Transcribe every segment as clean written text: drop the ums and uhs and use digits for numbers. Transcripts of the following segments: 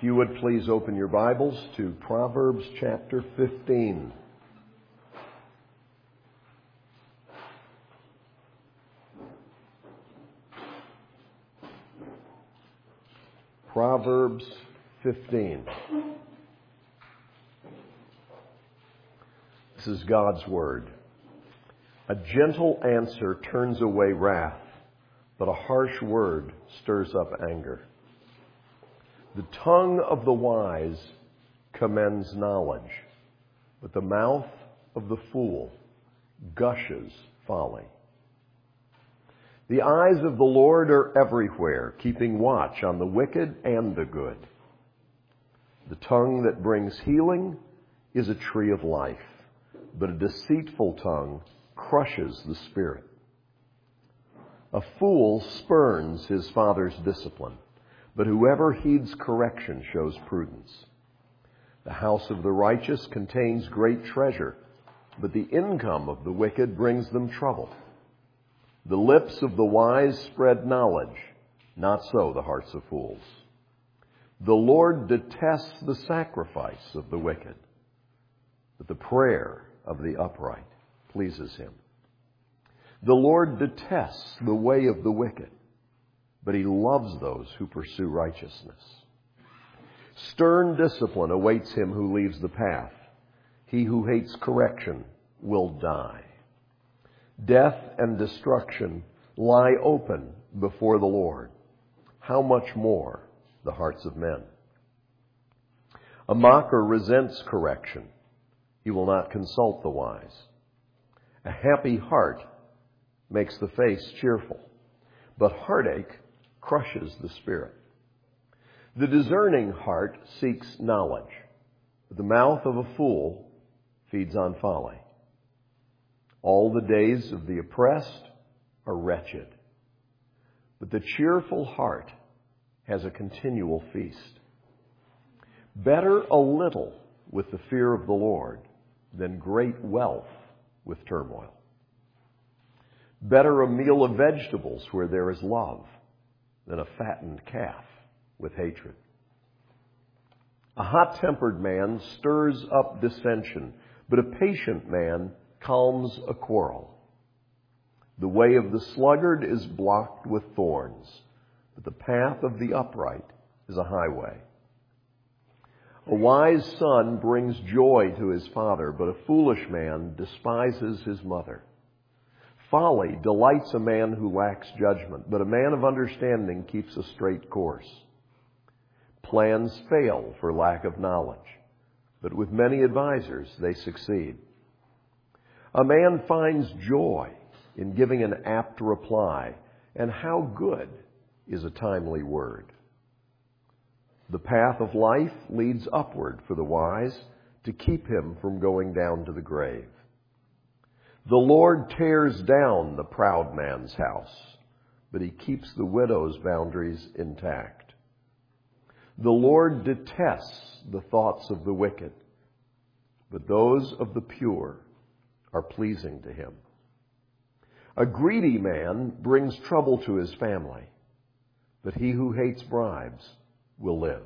you would please open your Bibles to Proverbs chapter 15. Proverbs 15. This is God's Word. A gentle answer turns away wrath, but a harsh word stirs up anger. The tongue of the wise commends knowledge, but the mouth of the fool gushes folly. The eyes of the Lord are everywhere, keeping watch on the wicked and the good. The tongue that brings healing is a tree of life, but a deceitful tongue crushes the spirit. A fool spurns his father's discipline, but whoever heeds correction shows prudence. The house of the righteous contains great treasure, but the income of the wicked brings them trouble. The lips of the wise spread knowledge, not so the hearts of fools. The Lord detests the sacrifice of the wicked, but the prayer of the upright pleases him. The Lord detests the way of the wicked, but he loves those who pursue righteousness. Stern discipline awaits him who leaves the path. He who hates correction will die. Death and destruction lie open before the Lord. How much more the hearts of men? A mocker resents correction. He will not consult the wise. A happy heart makes the face cheerful, but heartache crushes the spirit. The discerning heart seeks knowledge, but the mouth of a fool feeds on folly. All the days of the oppressed are wretched, but the cheerful heart has a continual feast. Better a little with the fear of the Lord than great wealth with turmoil. Better a meal of vegetables where there is love than a fattened calf with hatred. A hot-tempered man stirs up dissension, but a patient man calms a quarrel. The way of the sluggard is blocked with thorns, but the path of the upright is a highway. A wise son brings joy to his father, but a foolish man despises his mother. Folly delights a man who lacks judgment, but a man of understanding keeps a straight course. Plans fail for lack of knowledge, but with many advisers they succeed. A man finds joy in giving an apt reply, and how good is a timely word. The path of life leads upward for the wise to keep him from going down to the grave. The Lord tears down the proud man's house, but he keeps the widow's boundaries intact. The Lord detests the thoughts of the wicked, but those of the pure are pleasing to him. A greedy man brings trouble to his family, but he who hates bribes will live.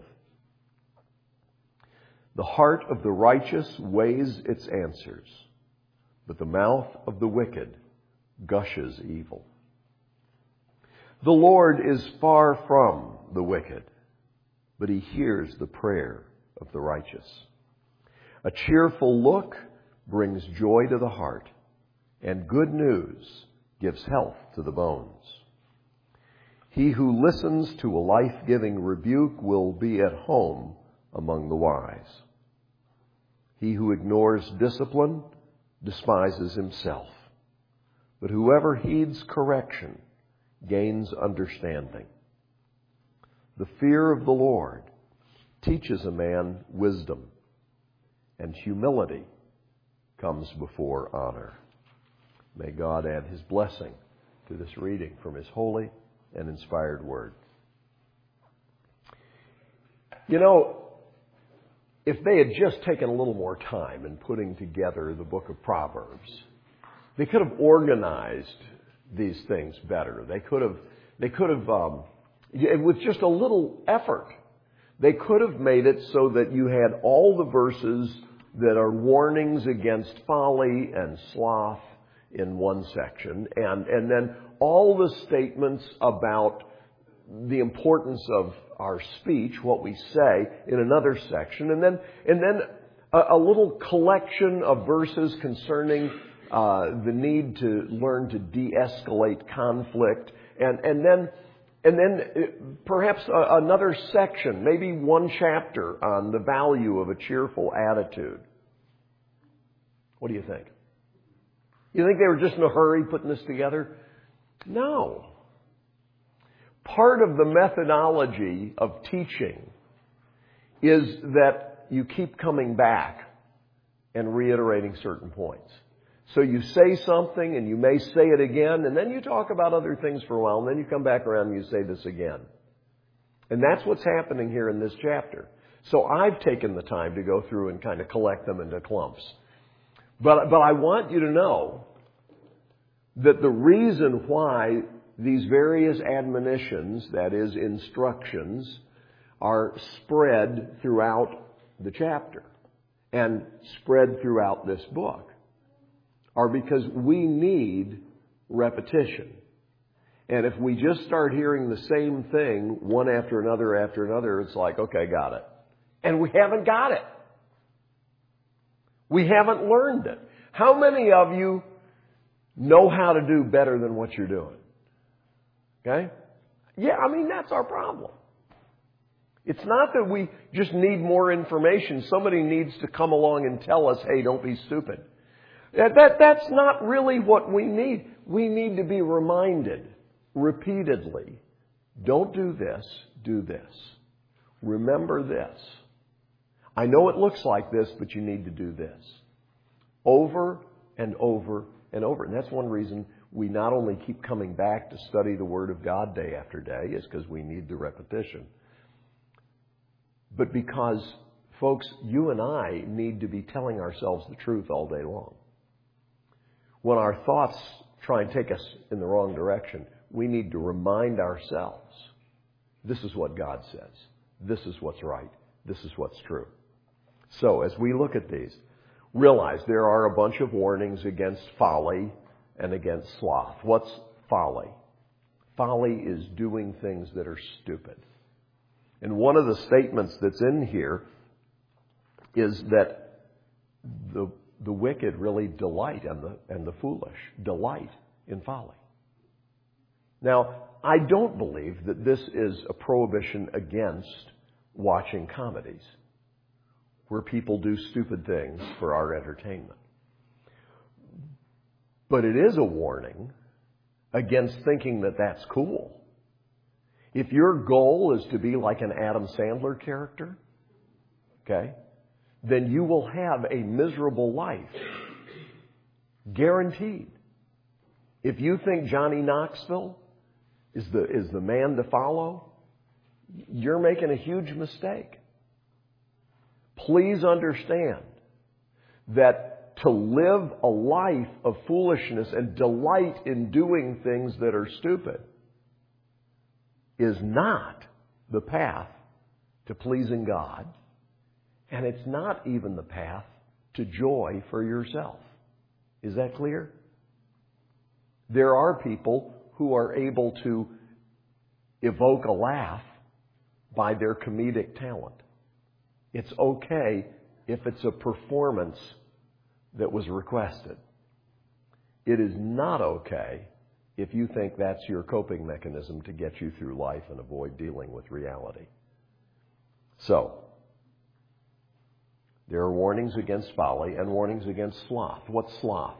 The heart of the righteous weighs its answers, but the mouth of the wicked gushes evil. The Lord is far from the wicked, but he hears the prayer of the righteous. A cheerful look brings joy to the heart, and good news gives health to the bones. He who listens to a life-giving rebuke will be at home among the wise. He who ignores discipline despises himself, but whoever heeds correction gains understanding. The fear of the Lord teaches a man wisdom, and humility comes before honor. May God add his blessing to this reading from his holy and inspired word. You know, if they had just taken a little more time in putting together the book of Proverbs, they could have organized these things better. They could have, with just a little effort, They could have made it so that you had all the verses that are warnings against folly and sloth in one section, and then all the statements about the importance of our speech, what we say, in another section, and then a little collection of verses concerning the need to learn to de-escalate conflict, and then perhaps another section, maybe one chapter on the value of a cheerful attitude. What do you think? You think they were just in a hurry putting this together? No. Part of the methodology of teaching is that you keep coming back and reiterating certain points. So you say something and you may say it again, and then you talk about other things for a while, and then you come back around and you say this again. And that's what's happening here in this chapter. So I've taken the time to go through and kind of collect them into clumps. But I want you to know that the reason why these various admonitions, that is, instructions, are spread throughout the chapter and spread throughout this book are because we need repetition. And if we just start hearing the same thing one after another, it's like, okay, got it. And we haven't got it. We haven't learned it. How many of you know how to do better than what you're doing? Okay? Yeah, I mean, that's our problem. It's not that we just need more information. Somebody needs to come along and tell us, hey, don't be stupid. That's not really what we need. We need to be reminded repeatedly, don't do this, do this. Remember this. I know it looks like this, but you need to do this. Over and over and over. And that's one reason we not only keep coming back to study the Word of God day after day, is because we need the repetition. But because, folks, you and I need to be telling ourselves the truth all day long. When our thoughts try and take us in the wrong direction, we need to remind ourselves, this is what God says. This is what's right. This is what's true. So, as we look at these, realize there are a bunch of warnings against folly and against sloth. What's folly? Folly is doing things that are stupid. And one of the statements that's in here is that the wicked really delight, and the foolish delight in folly. Now, I don't believe that this is a prohibition against watching comedies where people do stupid things for our entertainment. But it is a warning against thinking that that's cool. If your goal is to be like an Adam Sandler character, okay, then you will have a miserable life. Guaranteed. If you think Johnny Knoxville is the man to follow, you're making a huge mistake. Please understand that to live a life of foolishness and delight in doing things that are stupid is not the path to pleasing God, and it's not even the path to joy for yourself. Is that clear? There are people who are able to evoke a laugh by their comedic talent. It's okay if it's a performance that was requested. It is not okay if you think that's your coping mechanism to get you through life and avoid dealing with reality. So, there are warnings against folly and warnings against sloth. What's sloth?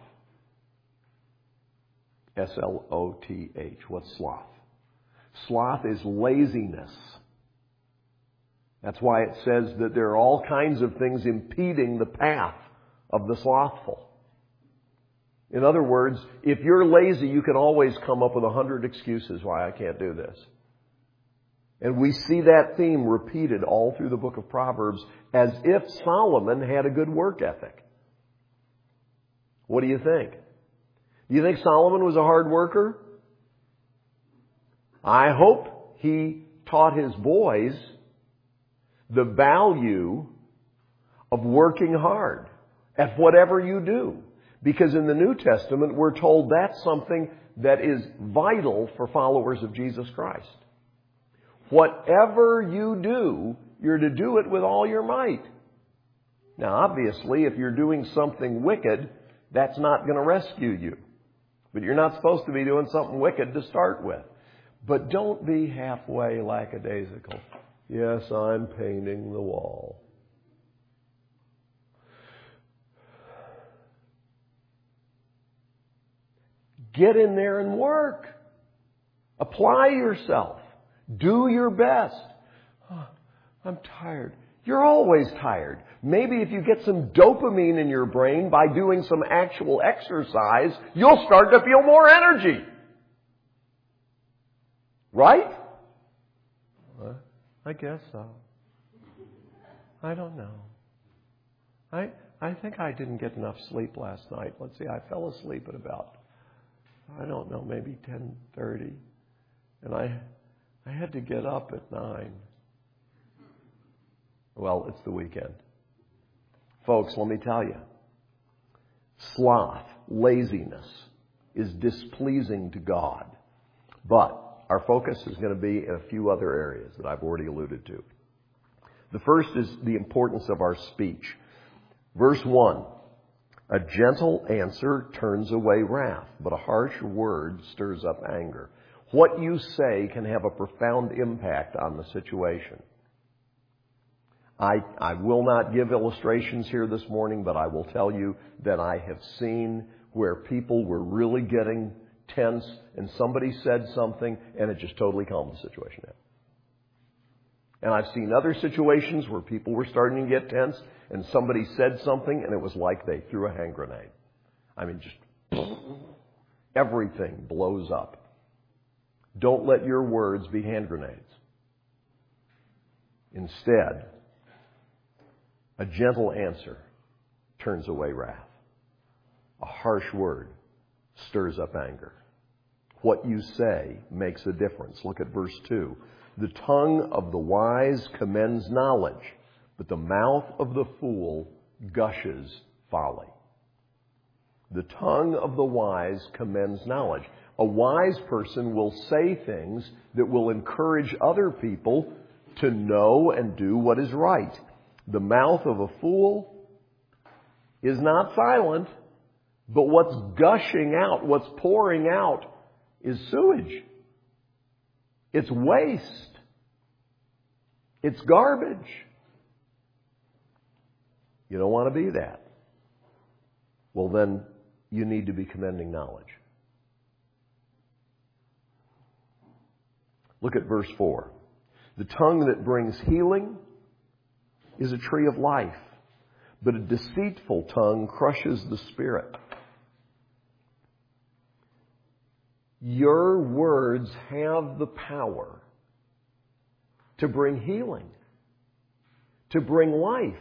S-L-O-T-H. What's sloth? Sloth is laziness. That's why it says that there are all kinds of things impeding the path of the slothful. In other words, if you're lazy, you can always come up with 100 excuses why I can't do this. And we see that theme repeated all through the book of Proverbs as if Solomon had a good work ethic. What do you think? Do you think Solomon was a hard worker? I hope he taught his boys the value of working hard at whatever you do. Because in the New Testament, we're told that's something that is vital for followers of Jesus Christ. Whatever you do, you're to do it with all your might. Now, obviously, if you're doing something wicked, that's not going to rescue you. But you're not supposed to be doing something wicked to start with. But don't be halfway lackadaisical. Yes, I'm painting the wall. Get in there and work. Apply yourself. Do your best. Oh, I'm tired. You're always tired. Maybe if you get some dopamine in your brain by doing some actual exercise, you'll start to feel more energy. Right? I guess so. I don't know. I think I didn't get enough sleep last night. Let's see, I fell asleep at about, I don't know, maybe 10:30. And I had to get up at 9. Well, it's the weekend. Folks, let me tell you, sloth, laziness, is displeasing to God. But our focus is going to be in a few other areas that I've already alluded to. The first is the importance of our speech. Verse 1, a gentle answer turns away wrath, but a harsh word stirs up anger. What you say can have a profound impact on the situation. I will not give illustrations here this morning, but I will tell you that I have seen where people were really getting tense and somebody said something and it just totally calmed the situation down. And I've seen other situations where people were starting to get tense and somebody said something and it was like they threw a hand grenade. I mean, just everything blows up. Don't let your words be hand grenades. Instead, a gentle answer turns away wrath. A harsh word stirs up anger. What you say makes a difference. Look at verse 2. The tongue of the wise commends knowledge, but the mouth of the fool gushes folly. The tongue of the wise commends knowledge. A wise person will say things that will encourage other people to know and do what is right. The mouth of a fool is not silent, but what's gushing out, what's pouring out, is sewage. It's waste. It's garbage. You don't want to be that. Well, then you need to be commending knowledge. Look at verse 4. The tongue that brings healing is a tree of life, but a deceitful tongue crushes the spirit. Your words have the power to bring healing, to bring life.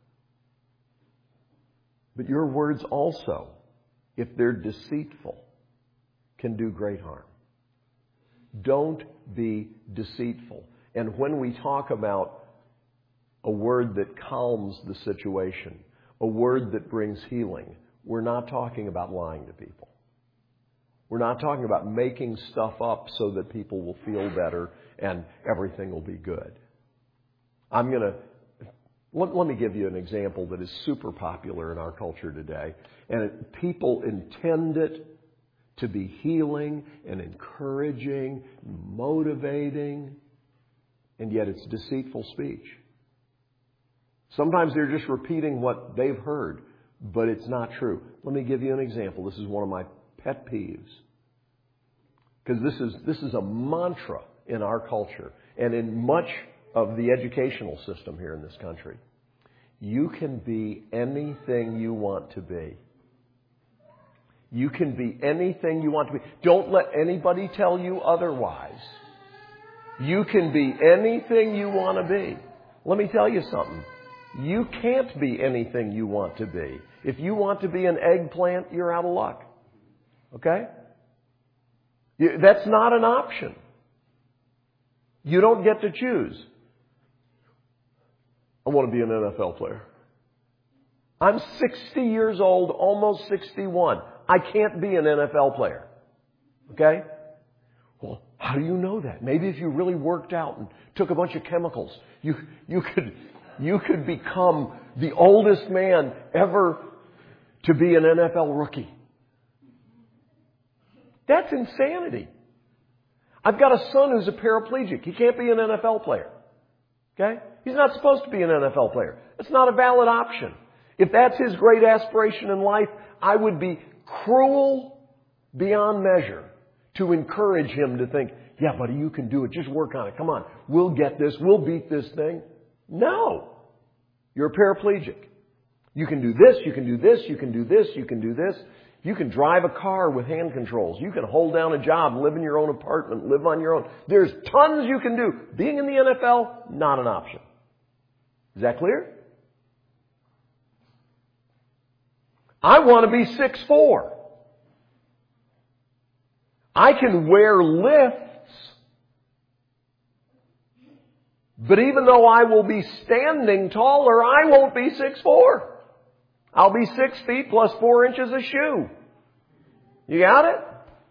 But your words also, if they're deceitful, can do great harm. Don't be deceitful. And when we talk about a word that calms the situation, a word that brings healing, we're not talking about lying to people. We're not talking about making stuff up so that people will feel better and everything will be good. Let me give you an example that is super popular in our culture today. And people intend it to be healing and encouraging, motivating, and yet it's deceitful speech. Sometimes they're just repeating what they've heard, but it's not true. Let me give you an example. This is one of my pet peeves. Because this is a mantra in our culture and in much of the educational system here in this country. You can be anything you want to be. You can be anything you want to be. Don't let anybody tell you otherwise. You can be anything you want to be. Let me tell you something. You can't be anything you want to be. If you want to be an eggplant, you're out of luck. Okay? That's not an option. You don't get to choose. I want to be an NFL player. I'm 60 years old, almost 61. I can't be an NFL player. Okay? Well, how do you know that? Maybe if you really worked out and took a bunch of chemicals, you could become the oldest man ever to be an NFL rookie. That's insanity. I've got a son who's a paraplegic. He can't be an NFL player. Okay? He's not supposed to be an NFL player. It's not a valid option. If that's his great aspiration in life, I would be cruel beyond measure to encourage him to think, yeah, buddy, you can do it. Just work on it. Come on. We'll get this. We'll beat this thing. No. You're a paraplegic. You can do this. You can do this. You can do this. You can do this. You can drive a car with hand controls. You can hold down a job, live in your own apartment, live on your own. There's tons you can do. Being in the NFL, not an option. Is that clear? I want to be 6'4". I can wear lifts, but even though I will be standing taller, I won't be 6'4". I'll be 6 feet plus 4 inches of shoe. You got it?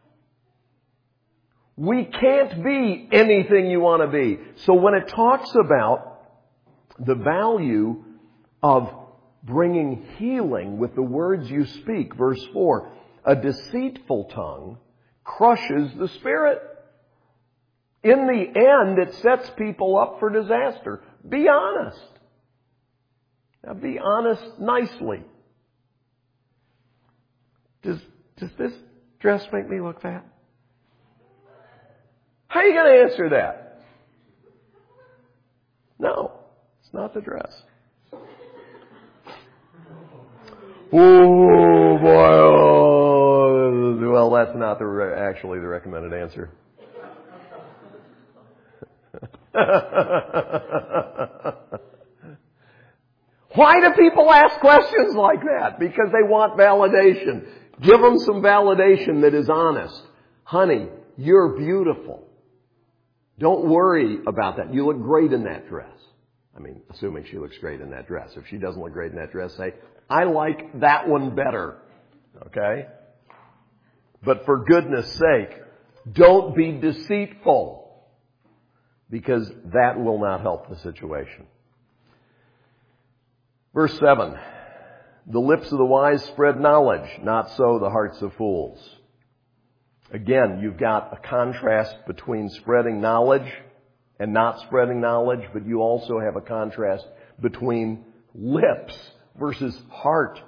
We can't be anything you want to be. So when it talks about the value of bringing healing with the words you speak, verse 4, a deceitful tongue crushes the spirit. In the end, it sets people up for disaster. Be honest. Now be honest nicely. Does this dress make me look fat? How are you going to answer that? No, it's not the dress. Oh boy! Oh. Well, that's not actually the recommended answer. Why do people ask questions like that? Because they want validation. Give them some validation that is honest. Honey, you're beautiful. Don't worry about that. You look great in that dress. I mean, assuming she looks great in that dress. If she doesn't look great in that dress, say, I like that one better. Okay? But for goodness sake, don't be deceitful, because that will not help the situation. Verse 7. The lips of the wise spread knowledge, not so the hearts of fools. Again, you've got a contrast between spreading knowledge and not spreading knowledge, but you also have a contrast between lips versus heart.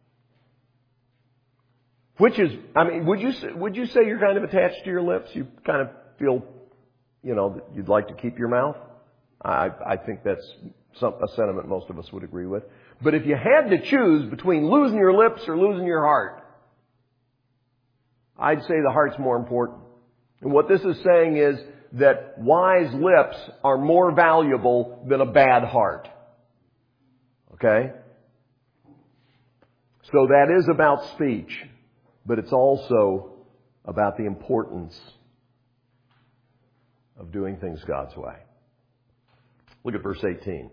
Which is, I mean, would you say you're kind of attached to your lips? You kind of feel, that you'd like to keep your mouth? I think that's a sentiment most of us would agree with. But if you had to choose between losing your lips or losing your heart, I'd say the heart's more important. And what this is saying is that wise lips are more valuable than a bad heart. Okay? So that is about speech, but it's also about the importance of doing things God's way. Look at verse 18.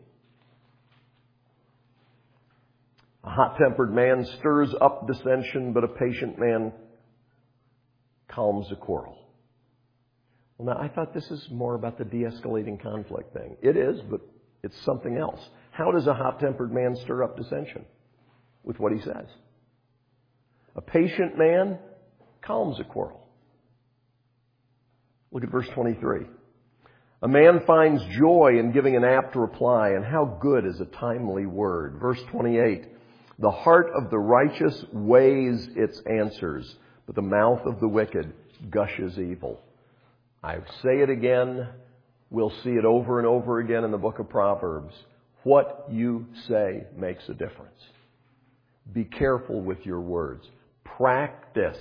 A hot-tempered man stirs up dissension, but a patient man calms a quarrel. Well, now, I thought this is more about the de-escalating conflict thing. It is, but it's something else. How does a hot-tempered man stir up dissension? With what he says. A patient man calms a quarrel. Look at verse 23. A man finds joy in giving an apt reply, and how good is a timely word. Verse 28. The heart of the righteous weighs its answers, but the mouth of the wicked gushes evil. I say it again. We'll see it over and over again in the book of Proverbs. What you say makes a difference. Be careful with your words. Practice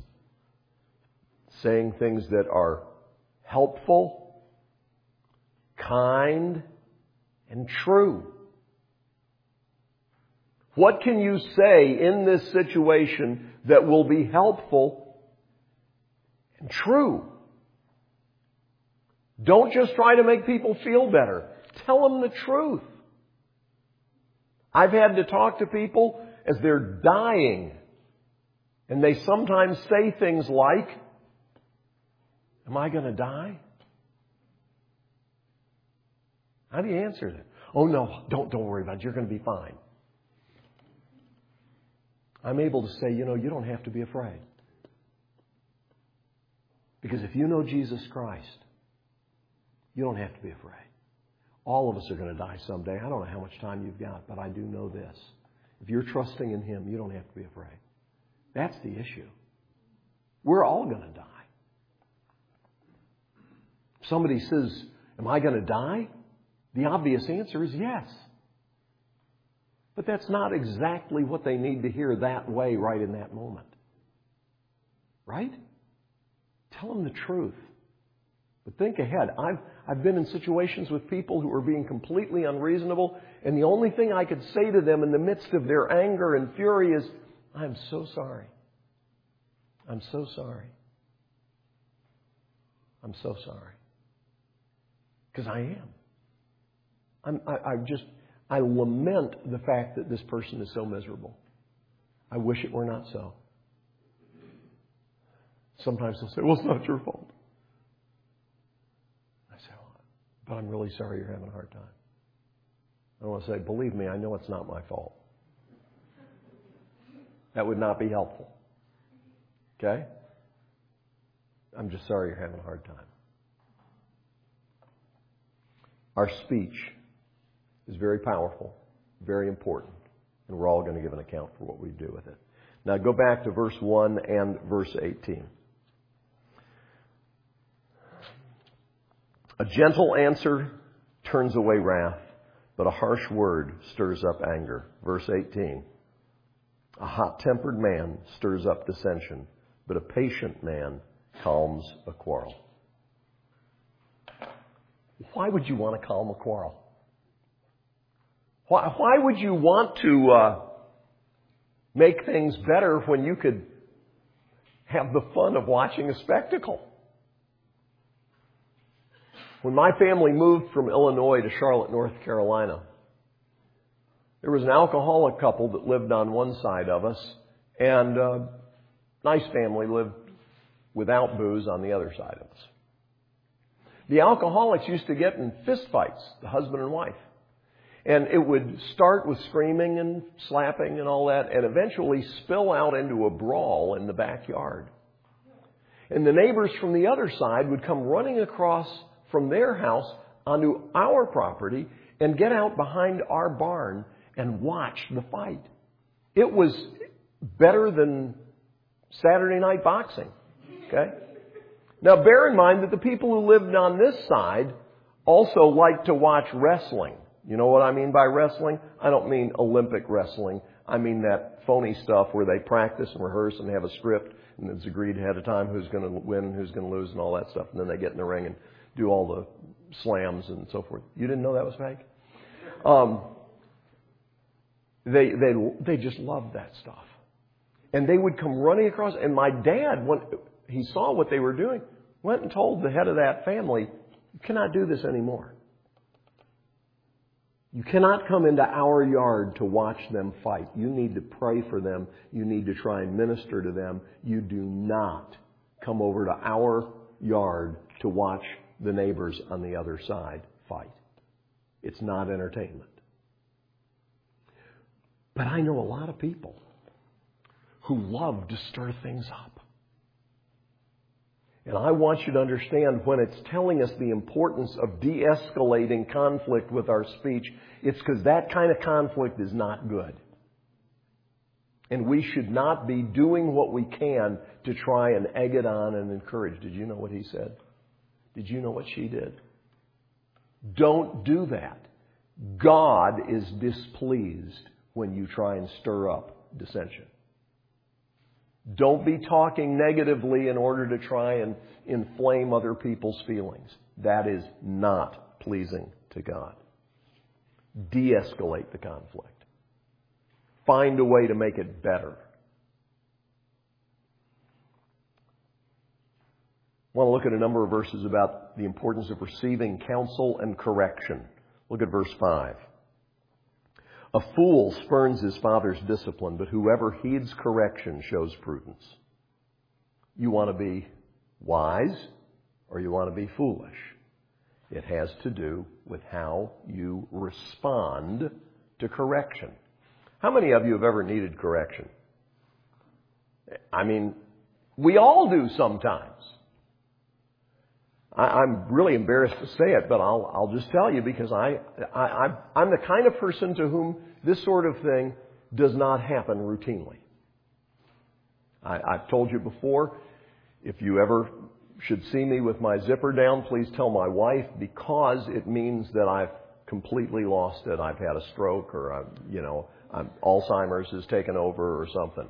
saying things that are helpful, kind, and true. What can you say in this situation that will be helpful and true? Don't just try to make people feel better. Tell them the truth. I've had to talk to people as they're dying, and they sometimes say things like, am I going to die? How do you answer that? Oh no, don't worry about it. You're going to be fine. I'm able to say, you don't have to be afraid. Because if you know Jesus Christ, you don't have to be afraid. All of us are going to die someday. I don't know how much time you've got, but I do know this. If you're trusting in Him, you don't have to be afraid. That's the issue. We're all going to die. Somebody says, am I going to die? The obvious answer is yes. But that's not exactly what they need to hear that way right in that moment. Right? Tell them the truth. But think ahead. I've been in situations with people who are being completely unreasonable, and the only thing I could say to them in the midst of their anger and fury is, I'm so sorry. I'm so sorry. I'm so sorry. Because I am. I lament the fact that this person is so miserable. I wish it were not so. Sometimes they'll say, well, it's not your fault. I say, well, but I'm really sorry you're having a hard time. I want to say, believe me, I know it's not my fault. That would not be helpful. Okay? I'm just sorry you're having a hard time. Our speech is very powerful, very important, and we're all going to give an account for what we do with it. Now go back to verse 1 and verse 18. A gentle answer turns away wrath, but a harsh word stirs up anger. Verse 18. A hot-tempered man stirs up dissension, but a patient man calms a quarrel. Why would you want to calm a quarrel? Why would you want to make things better when you could have the fun of watching a spectacle? When my family moved from Illinois to Charlotte, North Carolina, there was an alcoholic couple that lived on one side of us, and a nice family lived without booze on the other side of us. The alcoholics used to get in fist fights, the husband and wife. And it would start with screaming and slapping and all that, and eventually spill out into a brawl in the backyard. And the neighbors from the other side would come running across from their house onto our property and get out behind our barn and watch the fight. It was better than Saturday night boxing. Okay? Now bear in mind that the people who lived on this side also liked to watch wrestling. You know what I mean by wrestling? I don't mean Olympic wrestling. I mean that phony stuff where they practice and rehearse and have a script and it's agreed ahead of time who's going to win and who's going to lose and all that stuff. And then they get in the ring and do all the slams and so forth. You didn't know that was fake? They just loved that stuff. And they would come running across. And my dad, when he saw what they were doing, went and told the head of that family, you cannot do this anymore. You cannot come into our yard to watch them fight. You need to pray for them. You need to try and minister to them. You do not come over to our yard to watch the neighbors on the other side fight. It's not entertainment. But I know a lot of people who love to stir things up. And I want you to understand when it's telling us the importance of de-escalating conflict with our speech, it's because that kind of conflict is not good. And we should not be doing what we can to try and egg it on and encourage. Did you know what he said? Did you know what she did? Don't do that. God is displeased when you try and stir up dissension. Don't be talking negatively in order to try and inflame other people's feelings. That is not pleasing to God. De-escalate the conflict. Find a way to make it better. I want to look at a number of verses about the importance of receiving counsel and correction. Look at verse 5. A fool spurns his father's discipline, but whoever heeds correction shows prudence. You want to be wise or you want to be foolish? It has to do with how you respond to correction. How many of you have ever needed correction? I mean, we all do sometimes. I'm really embarrassed to say it, but I'll just tell you because I'm the kind of person to whom this sort of thing does not happen routinely. I've told you before, if you ever should see me with my zipper down, please tell my wife, because it means that I've completely lost it. I've had a stroke, or Alzheimer's has taken over or something.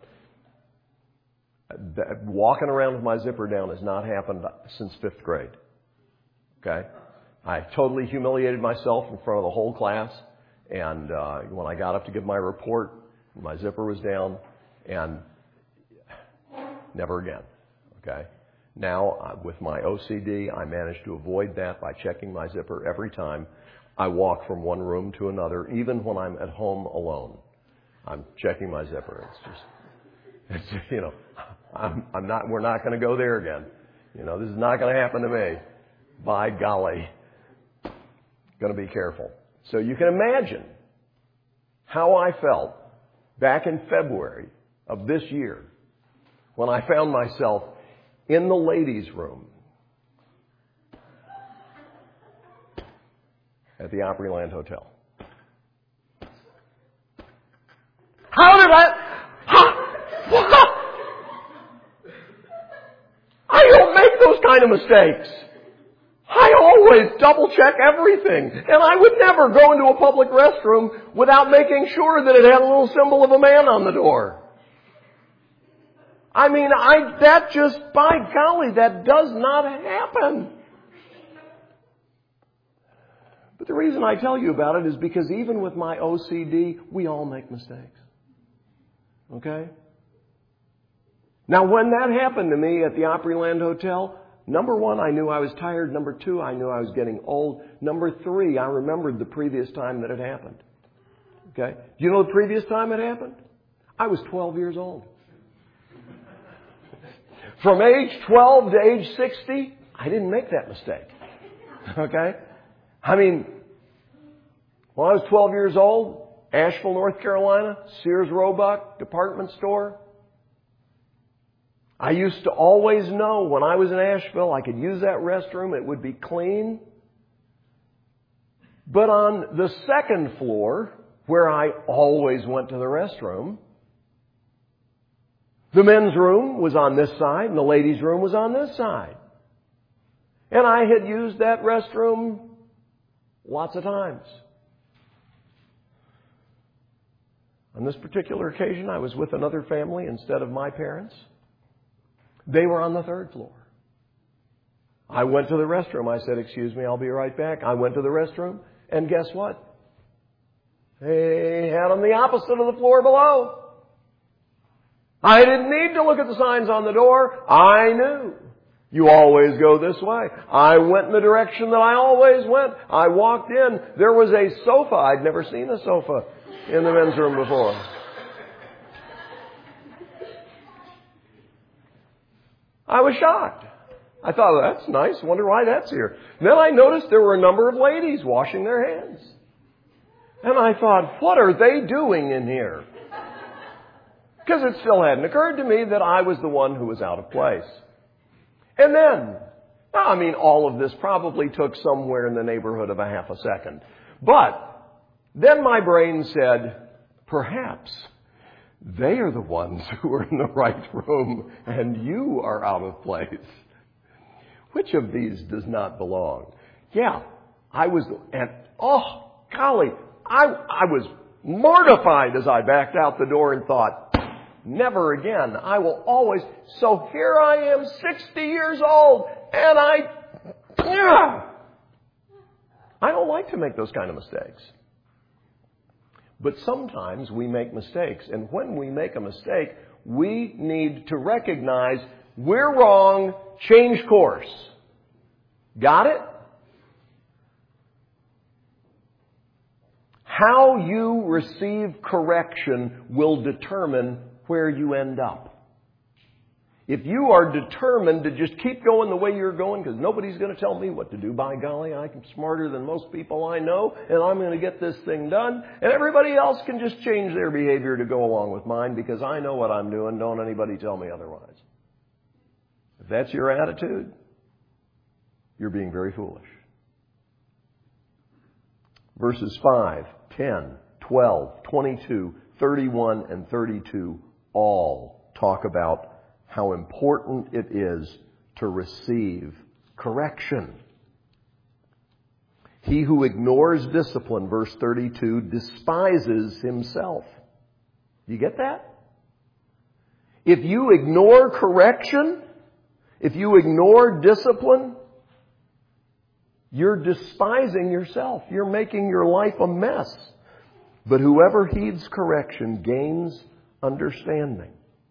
Walking around with my zipper down has not happened since 5th grade. Okay? I totally humiliated myself in front of the whole class. And when I got up to give my report, my zipper was down. And never again. Okay? Now, with my OCD, I managed to avoid that by checking my zipper every time I walk from one room to another, even when I'm at home alone. I'm checking my zipper. We're not going to go there again. This is not going to happen to me. By golly. Going to be careful. So you can imagine how I felt back in February of this year when I found myself in the ladies' room at the Opryland Hotel. How did I don't make those kind of mistakes. I always double check everything. And I would never go into a public restroom without making sure that it had a little symbol of a man on the door. I mean, that just, by golly, that does not happen. But the reason I tell you about it is because even with my OCD, we all make mistakes. Okay? Now, when that happened to me at the Opryland Hotel, number one, I knew I was tired. Number two, I knew I was getting old. Number three, I remembered the previous time that it happened. Okay? Do you know the previous time it happened? I was 12 years old. From age 12 to age 60, I didn't make that mistake. Okay? I mean, when I was 12 years old, Asheville, North Carolina, Sears Roebuck department store. I used to always know when I was in Asheville, I could use that restroom. It would be clean. But on the second floor, where I always went to the restroom, the men's room was on this side and the ladies' room was on this side. And I had used that restroom lots of times. On this particular occasion, I was with another family instead of my parents. They were on the third floor. I went to the restroom. I said, "Excuse me, I'll be right back." I went to the restroom, and guess what? They had them the opposite of the floor below. I didn't need to look at the signs on the door. I knew. You always go this way. I went in the direction that I always went. I walked in. There was a sofa. I'd never seen a sofa in the men's room before. I was shocked. I thought, well, that's nice. Wonder why that's here. And then I noticed there were a number of ladies washing their hands. And I thought, what are they doing in here? Because it still hadn't occurred to me that I was the one who was out of place. And then, all of this probably took somewhere in the neighborhood of a half a second. But then my brain said, perhaps they are the ones who are in the right room and you are out of place. Which of these does not belong? Yeah, I was, and oh, golly, I was mortified as I backed out the door and thought, never again. I will always. So here I am, 60 years old, and I don't like to make those kind of mistakes. But sometimes we make mistakes. And when we make a mistake, we need to recognize we're wrong, change course. Got it? How you receive correction will determine where you end up. If you are determined to just keep going the way you're going, because nobody's going to tell me what to do, by golly, I'm smarter than most people I know, and I'm going to get this thing done, and everybody else can just change their behavior to go along with mine because I know what I'm doing, don't anybody tell me otherwise. If that's your attitude, you're being very foolish. Verses 5, 10, 12, 22, 31, and 32 all talk about how important it is to receive correction. He who ignores discipline, verse 32, despises himself. You get that? If you ignore correction, if you ignore discipline, you're despising yourself. You're making your life a mess. But whoever heeds correction gains understanding.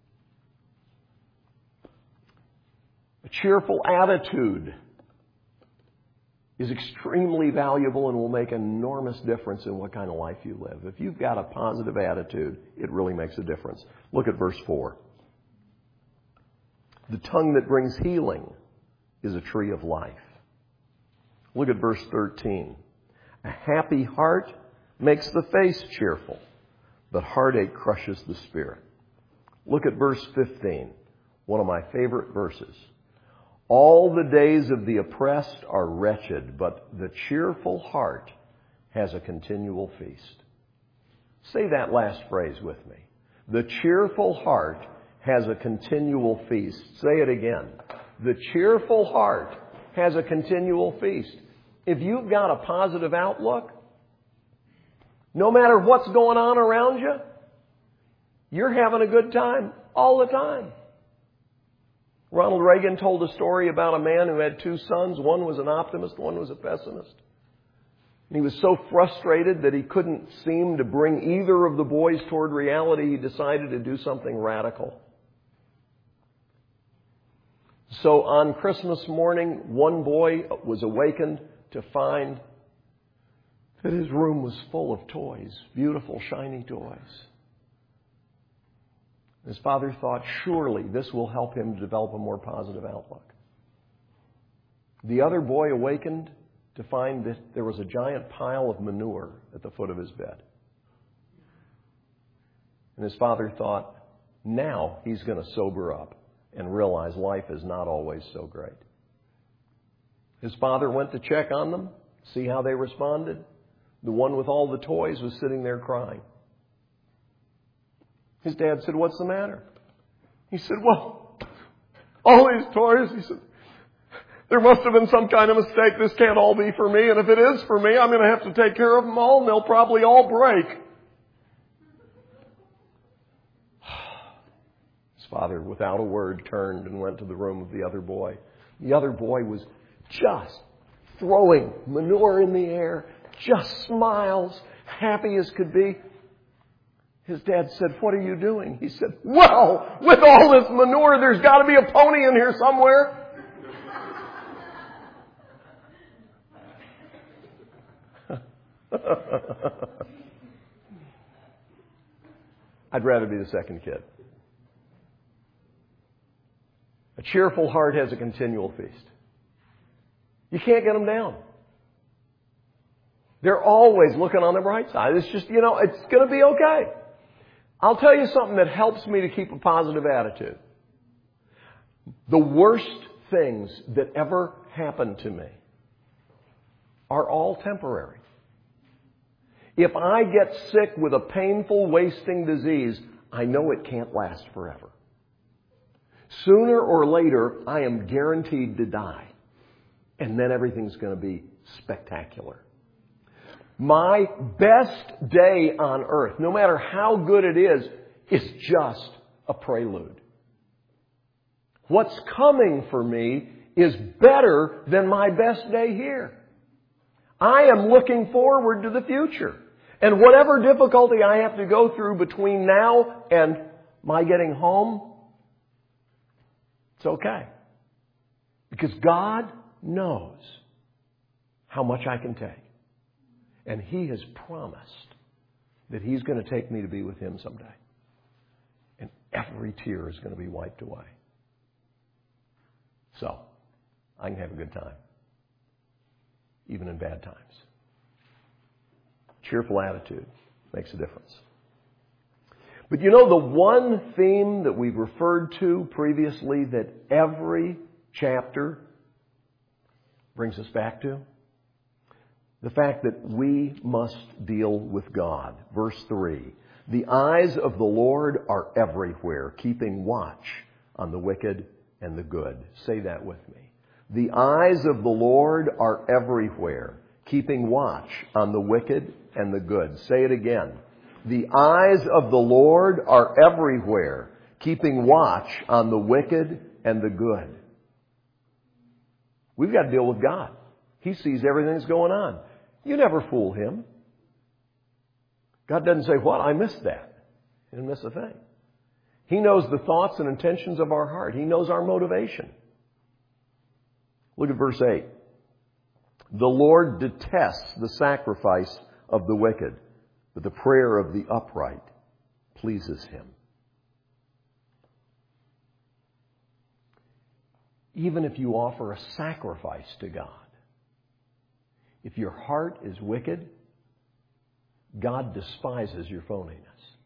A cheerful attitude is extremely valuable and will make an enormous difference in what kind of life you live. If you've got a positive attitude, it really makes a difference. Look at verse 4. The tongue that brings healing is a tree of life. Look at verse 13. A happy heart makes the face cheerful, but heartache crushes the spirit. Look at verse 15, one of my favorite verses. All the days of the oppressed are wretched, but the cheerful heart has a continual feast. Say that last phrase with me. The cheerful heart has a continual feast. Say it again. The cheerful heart has a continual feast. If you've got a positive outlook, no matter what's going on around you, you're having a good time all the time. Ronald Reagan told a story about a man who had two sons. One was an optimist, one was a pessimist. And he was so frustrated that he couldn't seem to bring either of the boys toward reality, he decided to do something radical. So on Christmas morning, one boy was awakened to find that his room was full of toys, beautiful, shiny toys. His father thought, surely this will help him to develop a more positive outlook. The other boy awakened to find that there was a giant pile of manure at the foot of his bed. And his father thought, now he's going to sober up and realize life is not always so great. His father went to check on them, see how they responded. The one with all the toys was sitting there crying. His dad said, what's the matter? He said, well, all these toys, he said, there must have been some kind of mistake. This can't all be for me. And if it is for me, I'm going to have to take care of them all and they'll probably all break. His father, without a word, turned and went to the room of the other boy. The other boy was just throwing manure in the air, just smiles, happy as could be. His dad said, what are you doing? He said, well, with all this manure, there's got to be a pony in here somewhere. I'd rather be the second kid. A cheerful heart has a continual feast. You can't get them down. They're always looking on the bright side. It's just, it's going to be okay. I'll tell you something that helps me to keep a positive attitude. The worst things that ever happened to me are all temporary. If I get sick with a painful, wasting disease, I know it can't last forever. Sooner or later, I am guaranteed to die. And then everything's going to be spectacular. My best day on earth, no matter how good it is just a prelude. What's coming for me is better than my best day here. I am looking forward to the future. And whatever difficulty I have to go through between now and my getting home, it's okay. Because God knows how much I can take. And He has promised that He's going to take me to be with Him someday. And every tear is going to be wiped away. So, I can have a good time, even in bad times. Cheerful attitude makes a difference. But you know, the one theme that we've referred to previously that every chapter brings us back to? The fact that we must deal with God. Verse 3. The eyes of the Lord are everywhere, keeping watch on the wicked and the good. Say that with me. The eyes of the Lord are everywhere, keeping watch on the wicked and the good. Say it again. The eyes of the Lord are everywhere, keeping watch on the wicked and the good. We've got to deal with God. He sees everything that's going on. You never fool Him. God doesn't say, "What? I missed that." He didn't miss a thing. He knows the thoughts and intentions of our heart. He knows our motivation. Look at verse 8. The Lord detests the sacrifice of the wicked, but the prayer of the upright pleases Him. Even if you offer a sacrifice to God, if your heart is wicked, God despises your phoniness.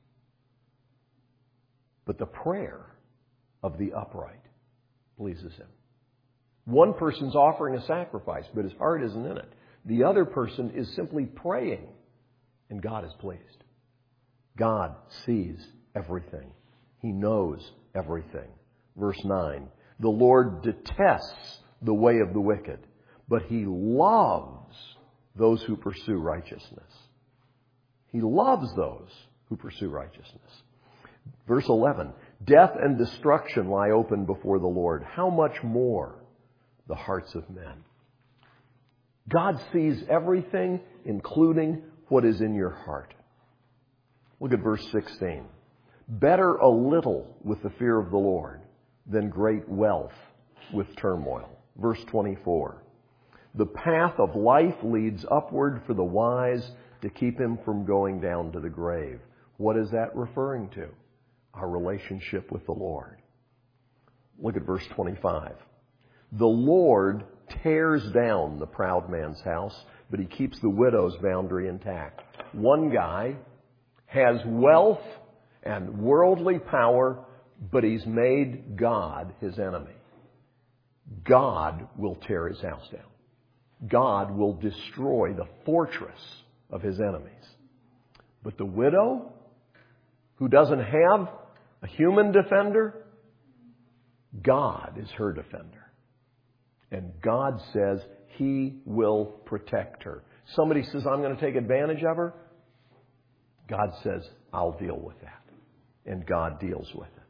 But the prayer of the upright pleases Him. One person's offering a sacrifice, but his heart isn't in it. The other person is simply praying, and God is pleased. God sees everything. He knows everything. Verse 9. The Lord detests the way of the wicked, but He loves those who pursue righteousness. He loves those who pursue righteousness. Verse 11. Death and destruction lie open before the Lord. How much more the hearts of men? God sees everything, including what is in your heart. Look at verse 16. Better a little with the fear of the Lord than great wealth with turmoil. Verse 24. The path of life leads upward for the wise to keep him from going down to the grave. What is that referring to? Our relationship with the Lord. Look at verse 25. The Lord tears down the proud man's house, but He keeps the widow's boundary intact. One guy has wealth and worldly power, but he's made God his enemy. God will tear his house down. God will destroy the fortress of his enemies. But the widow, who doesn't have a human defender, God is her defender. And God says He will protect her. Somebody says, "I'm going to take advantage of her." God says, "I'll deal with that." And God deals with it.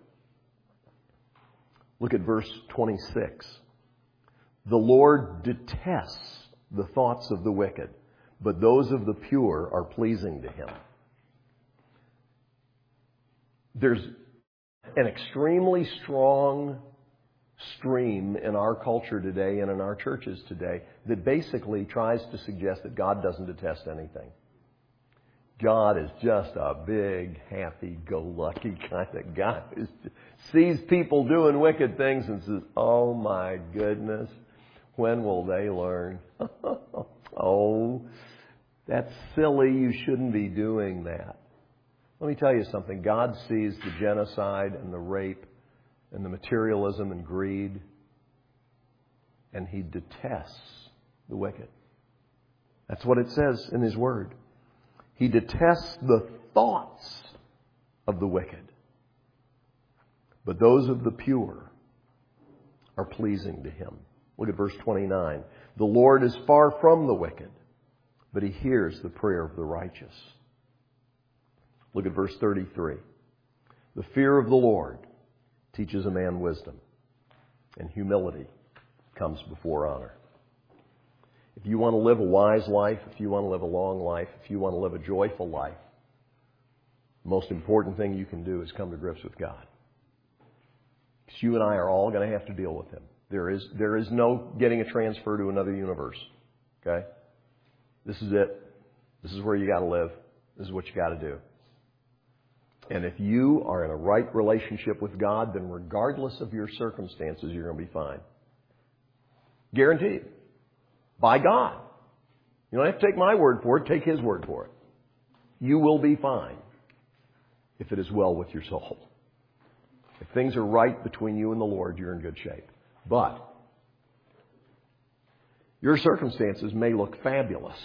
Look at verse 26. The Lord detests the thoughts of the wicked, but those of the pure are pleasing to Him. There's an extremely strong stream in our culture today and in our churches today that basically tries to suggest that God doesn't detest anything. God is just a big, happy-go-lucky kind of guy who sees people doing wicked things and says, "Oh my goodness, when will they learn? Oh, that's silly. You shouldn't be doing that." Let me tell you something. God sees the genocide and the rape and the materialism and greed, and He detests the wicked. That's what it says in His Word. He detests the thoughts of the wicked, but those of the pure are pleasing to Him. Look at verse 29. The Lord is far from the wicked, but He hears the prayer of the righteous. Look at verse 33. The fear of the Lord teaches a man wisdom, and humility comes before honor. If you want to live a wise life, if you want to live a long life, if you want to live a joyful life, the most important thing you can do is come to grips with God. Because you and I are all going to have to deal with Him. There is no getting a transfer to another universe. Okay? This is it. This is where you got to live. This is what you got to do. And if you are in a right relationship with God, then regardless of your circumstances, you're going to be fine. Guaranteed. By God. You don't have to take my word for it. Take His word for it. You will be fine if it is well with your soul. If things are right between you and the Lord, you're in good shape. But your circumstances may look fabulous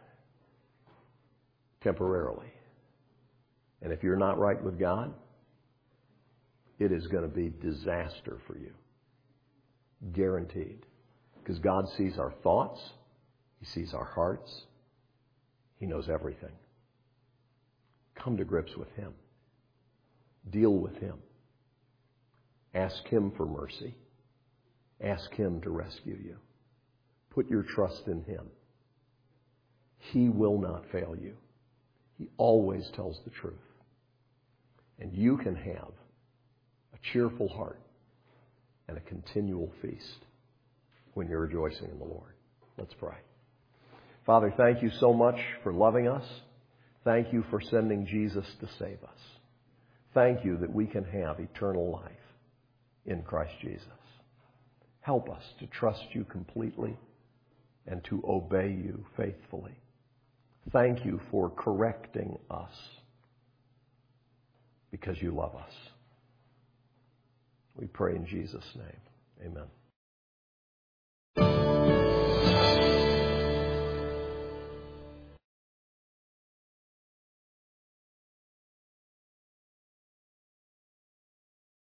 temporarily. And if you're not right with God, it is going to be disaster for you. Guaranteed. Because God sees our thoughts. He sees our hearts. He knows everything. Come to grips with Him. Deal with Him. Ask Him for mercy. Ask Him to rescue you. Put your trust in Him. He will not fail you. He always tells the truth. And you can have a cheerful heart and a continual feast when you're rejoicing in the Lord. Let's pray. Father, thank you so much for loving us. Thank you for sending Jesus to save us. Thank you that we can have eternal life in Christ Jesus. Help us to trust you completely and to obey you faithfully. Thank you for correcting us because you love us. We pray in Jesus' name. Amen.